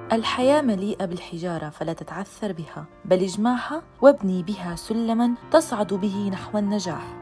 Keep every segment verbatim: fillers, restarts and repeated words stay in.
الحياة مليئة بالحجارة فلا تتعثر بها، بل اجمعها وابني بها سلماً تصعد به نحو النجاح.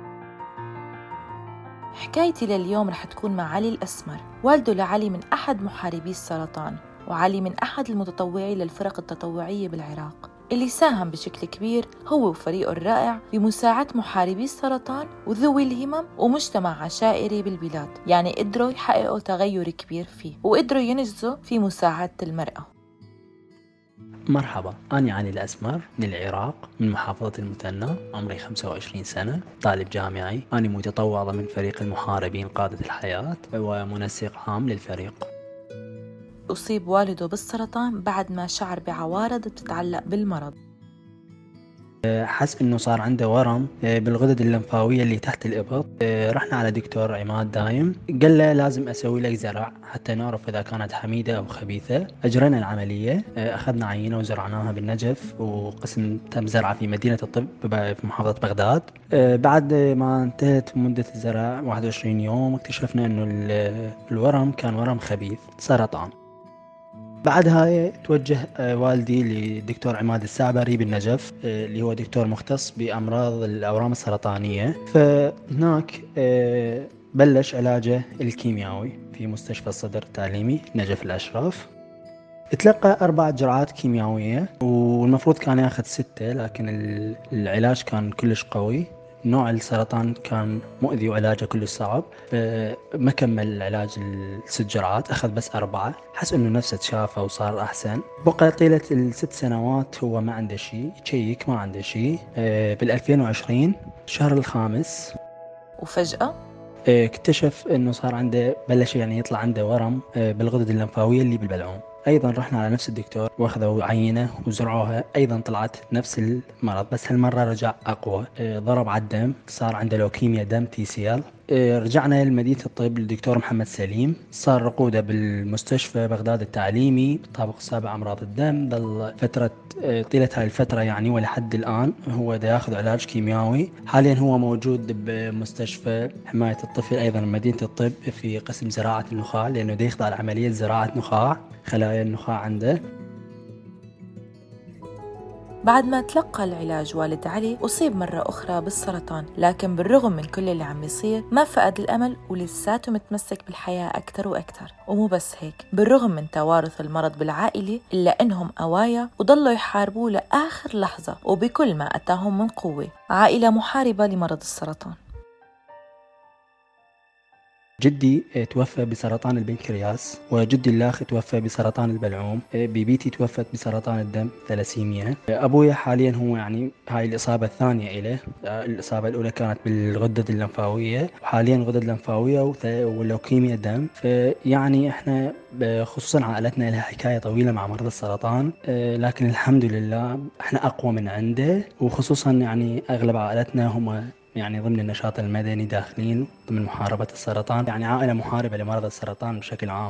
حكايتي لليوم رح تكون مع علي الأسمر. والده لعلي من أحد محاربي السرطان، وعلي من أحد المتطوعين للفرق التطوعية بالعراق اللي ساهم بشكل كبير هو وفريقه الرائع بمساعدة محاربي السرطان وذوي الهمم ومجتمع عشائري بالبلاد. يعني قدروا يحققوا تغير كبير فيه وقدروا ينجزوا في مساعدة المرأة. مرحبا، أنا علي الأسمر من العراق من محافظة المثنى، عمري خمسة وعشرين سنة، طالب جامعي. أنا متطوع ضمن فريق المحاربين قادة الحياة ومنسق عام للفريق. أصيب والده بالسرطان بعد ما شعر بعوارض تتعلق بالمرض. حس إنه صار عنده ورم بالغدد اللمفاوية اللي تحت الإبط. رحنا على دكتور عماد دايم، قال له لازم أسوي لك زرع حتى نعرف إذا كانت حميدة أو خبيثة. أجرينا العملية، أخذنا عينة وزرعناها بالنجف وقسم تم زرعها في مدينة الطب في محافظة بغداد. بعد ما انتهت مدة الزرع واحد وعشرين يوم اكتشفنا إنه الورم كان ورم خبيث سرطان. بعدها توجه والدي لدكتور عماد السعبري بالنجف اللي هو دكتور مختص بأمراض الأورام السرطانية. فهناك بلش علاجه الكيميائي في مستشفى الصدر التعليمي نجف الأشراف. تلقى أربع جرعات كيميائية والمفروض كان ياخذ ستة، لكن العلاج كان كلش قوي. نوع السرطان كان مؤذي وعلاجه كلش صعب، ما كمل العلاج الست جرعات، أخذ بس أربعة. حس إنه نفسه تشافى وصار أحسن. بقى طيلة الست سنوات هو ما عنده شيء، تشيك ما عنده شيء. بالألفين وعشرين شهر الخامس وفجأة اكتشف إنه صار عنده بلش يعني يطلع عنده ورم بالغدد اللمفاوية اللي بالبلعوم. أيضا رحنا على نفس الدكتور واخذوا عينة وزرعوها، أيضا طلعت نفس المرض بس هالمرة رجع أقوى. ضرب على الدم، صار عنده لوكيميا دم تي سي ال. رجعنا لمدينة الطب للدكتور محمد سليم، صار رقودة بالمستشفى بغداد التعليمي بالطابق السابع أمراض الدم. ظل فترة طيلة هاي الفترة يعني ولحد الآن هو دا ياخذ علاج كيميائي. حاليا هو موجود بمستشفى حماية الطفل أيضا مدينة الطب في قسم زراعة النخاع، لأنه دا يخضع لعملية زراعة نخاع، خلايا النخاع عنده. بعد ما تلقى العلاج والد علي أصيب مرة أخرى بالسرطان، لكن بالرغم من كل اللي عم يصير ما فقد الأمل ولساته متمسك بالحياة أكتر وأكتر. ومو بس هيك، بالرغم من توارث المرض بالعائلة إلا إنهم قوايا وضلوا يحاربوه لآخر لحظة وبكل ما أتاهم من قوة. عائلة محاربة لمرض السرطان. جدي توفى بسرطان البنكرياس، وجدي الأخ توفى بسرطان البلعوم، بيبيتي توفت بسرطان الدم ثلاسيميا. أبويا حاليا هو يعني هاي الإصابة الثانية إله. الإصابة الأولى كانت بالغدد اللمفاوية، وحاليا غدد لمفاوية ولوكيميا دم. فيعني إحنا خصوصا عائلتنا لها حكاية طويلة مع مرض السرطان، لكن الحمد لله إحنا أقوى من عنده. وخصوصا يعني أغلب عائلتنا هم يعني ضمن النشاط المدني داخلين ضمن محاربة السرطان، يعني عائلة محاربة لمرض السرطان بشكل عام.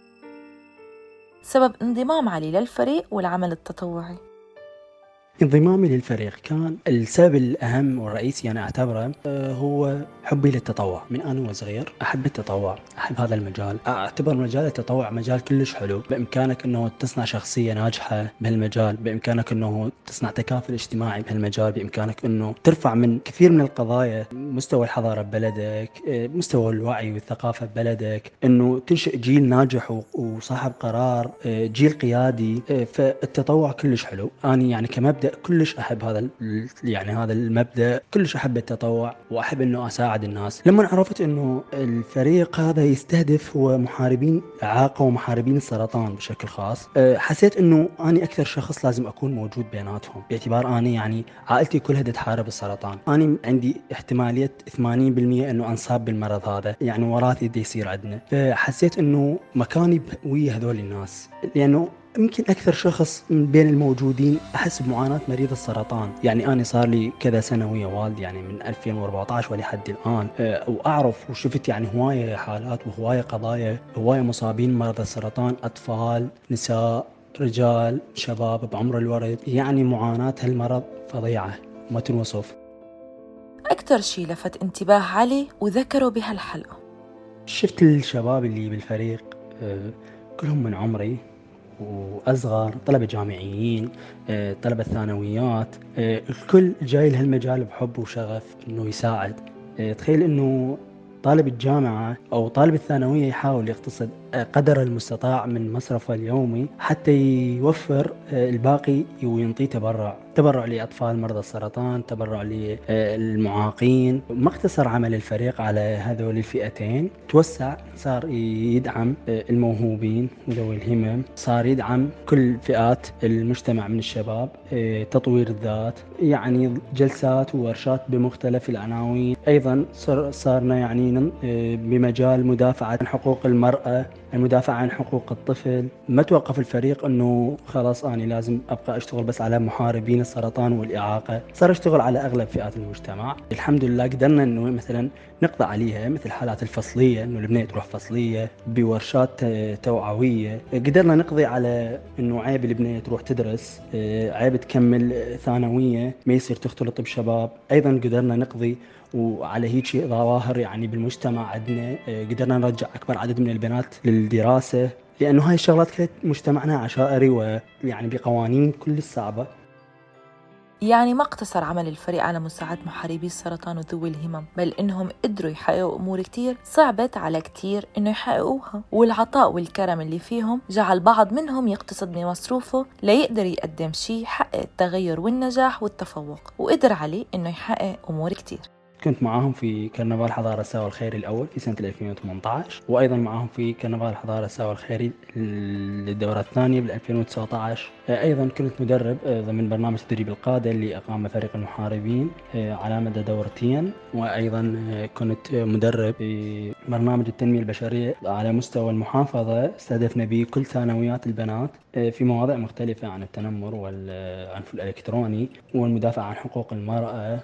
سبب انضمام علي للفريق والعمل التطوعي. انضمامي للفريق كان السبب الأهم والرئيسي أنا أعتبره هو حبي للتطوع. من أنا وصغير أحب التطوع، أحب هذا المجال. أعتبر مجال التطوع مجال كلش حلو. بإمكانك أنه تصنع شخصية ناجحة بهالمجال، بإمكانك أنه تصنع تكافل اجتماعي بهالمجال، بإمكانك أنه ترفع من كثير من القضايا مستوى الحضارة ببلدك، مستوى الوعي والثقافة ببلدك، أنه تنشئ جيل ناجح وصاحب قرار، جيل قيادي. فالتطوع كلش حلو. أنا يعني كمبدأ كلش أحب هذا يعني هذا المبدأ، كلش أحب التطوع وأحب إنه أساعد الناس. لما عرفت إنه الفريق هذا يستهدف هو محاربين إعاقة ومحاربين السرطان بشكل خاص، حسيت إنه أنا أكثر شخص لازم أكون موجود بيناتهم، باعتبار أنا يعني عائلتي كلها تحارب السرطان. أنا عندي احتمالية ثمانين بالمئة إنه أنصاب بالمرض هذا، يعني وراثي دي يصير عندنا. فحسيت إنه مكاني ويا هذول الناس، لأنه يمكن أكثر شخص من بين الموجودين أحس بمعاناة مريض السرطان. يعني أنا صار لي كذا سنة ويا والدي، يعني من ألفين وأربعة عشر ولحد الآن، وأعرف وشفت يعني هواية حالات وهواية قضايا، هواية مصابين مرض السرطان، أطفال، نساء، رجال، شباب بعمر الورد. يعني معاناة هالمرض فظيعة ما تنوصف. أكثر شيء لفت انتباه علي وذكروا بهالحلقة، شفت الشباب اللي بالفريق كلهم من عمري وأصغر، طلبة جامعيين، طلبة ثانويات، الكل جاي لهالمجال بحب وشغف إنه يساعد. تخيل إنه طالب الجامعة أو طالب الثانوية يحاول يقتصد قدر المستطاع من مصرفه اليومي حتى يوفر الباقي وينطيه تبرع تبرع لأطفال مرضى السرطان، تبرع للمعاقين. ما اقتصر عمل الفريق على هذول الفئتين، توسع، صار يدعم الموهوبين وذوي الهمم، صار يدعم كل فئات المجتمع من الشباب، تطوير الذات، يعني جلسات وورشات بمختلف العناوين. أيضا صارنا يعني بمجال مدافعة عن حقوق المرأة، المدافعة عن حقوق الطفل. ما توقف الفريق أنه خلاص أنا لازم أبقى أشتغل بس على محاربين السرطان والإعاقة، صار أشتغل على أغلب فئات المجتمع. الحمد لله قدرنا أنه مثلا نقضي عليها، مثل حالات الفصلية، أنه البنية تروح فصلية بورشات توعوية. قدرنا نقضي على أنه عيب البنية تروح تدرس، عيب تكمل ثانوية، ما يصير تختلط بشباب. أيضا قدرنا نقضي وعلى هيك ظواهر يعني بالمجتمع عندنا، قدرنا نرجع أكبر عدد من البنات للدراسة، لأنه هاي الشغلات كانت مجتمعنا عشائري ويعني بقوانين كل صعبة. يعني ما اقتصر عمل الفريق على مساعدة محاربي السرطان وذوي الهمم، بل إنهم قدروا يحققوا أمور كتير صعبت على كتير إنه يحققوها، والعطاء والكرم اللي فيهم جعل بعض منهم يقتصد من مصروفه ليقدر يقدم شيء يحقق التغير والنجاح والتفوق، وقدر عليه إنه يحقق أمور كتير. كنت معاهم في كرنفال حضارة ساوى الخيري الأول في سنة ألفين وثمانية عشر، وأيضا معاهم في كرنفال حضارة ساوى الخيري للدورة الثانية بال ألفين وتسعة عشر. أيضا كنت مدرب ضمن برنامج تدريب القادة اللي أقام فريق المحاربين على مدى دورتين، وأيضا كنت مدرب في برنامج التنمية البشرية على مستوى المحافظة، استهدفنا به كل ثانويات البنات في مواضيع مختلفة عن التنمر والعنف الإلكتروني والمدافعة عن حقوق المرأة.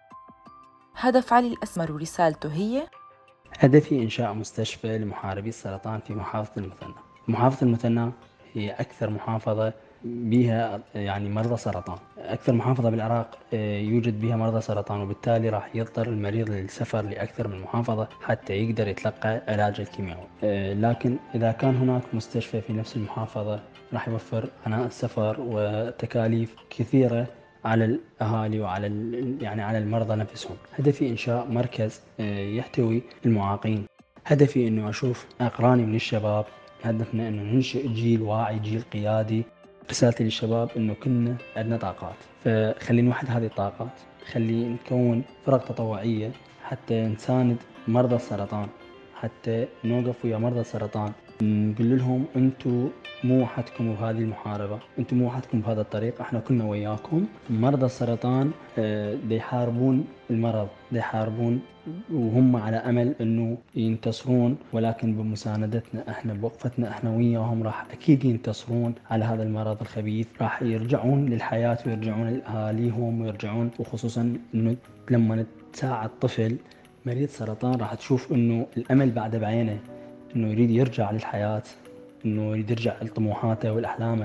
هدف علي الأسمر ورسالته هي: هدفي إنشاء مستشفى لمحاربي السرطان في محافظة المثنى. محافظة المثنى هي أكثر محافظة بها يعني مرضى سرطان، أكثر محافظة بالعراق يوجد بها مرضى سرطان، وبالتالي راح يضطر المريض للسفر لأكثر من محافظة حتى يقدر يتلقى علاج الكيماوي. لكن إذا كان هناك مستشفى في نفس المحافظة راح يوفر عناء السفر وتكاليف كثيرة على الأهالي وعلى يعني على المرضى نفسهم. هدفي إنشاء مركز يحتوي المعاقين. هدفي إنه أشوف أقراني من الشباب. هدفنا إنه ننشئ جيل واعي، جيل قيادي. رسالتي للشباب إنه كنا عندنا طاقات، فخلي نوحد هذه الطاقات، خلي نكون فرق تطوعية حتى نساند مرضى السرطان، حتى نوقف ويا مرضى السرطان، نقول لهم أنتوا مو وحدكم بهذه المحاربة، أنتم مو وحدكم بهذا الطريق، احنا كلنا وياكم. مرضى السرطان دي يحاربون المرض، دي يحاربون وهم على أمل أنه ينتصرون، ولكن بمساندتنا احنا، بوقفتنا احنا وياهم، راح أكيد ينتصرون على هذا المرض الخبيث، راح يرجعون للحياة ويرجعون لأهاليهم ويرجعون. وخصوصا أنه لما نتساعد طفل مريض سرطان راح تشوف أنه الأمل بعد بعينه، أنه يريد يرجع للحياة، أنه يريد يرجع لطموحاته والأحلامه.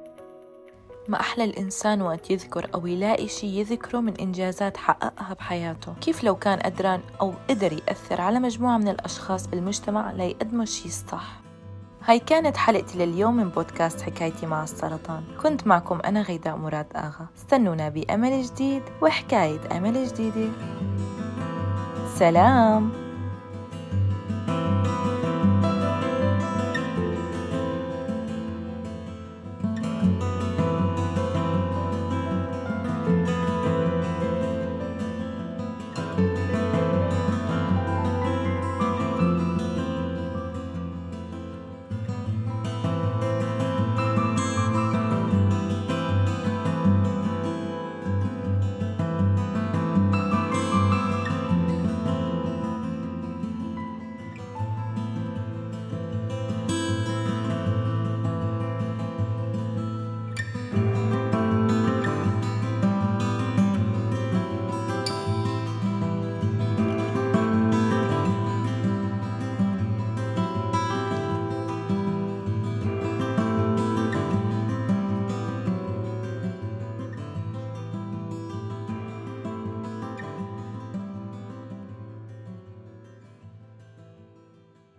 ما أحلى الإنسان وقت يذكر أو يلاقي شي يذكره من إنجازات حققها بحياته، كيف لو كان قدران أو قدر يأثر على مجموعة من الأشخاص بالمجتمع ليقدموا الشي الصح. هاي كانت حلقتي لليوم من بودكاست حكايتي مع السرطان. كنت معكم أنا غيداء مراد آغا. استنونا بأمل جديد وحكاية أمل جديدة. سلام.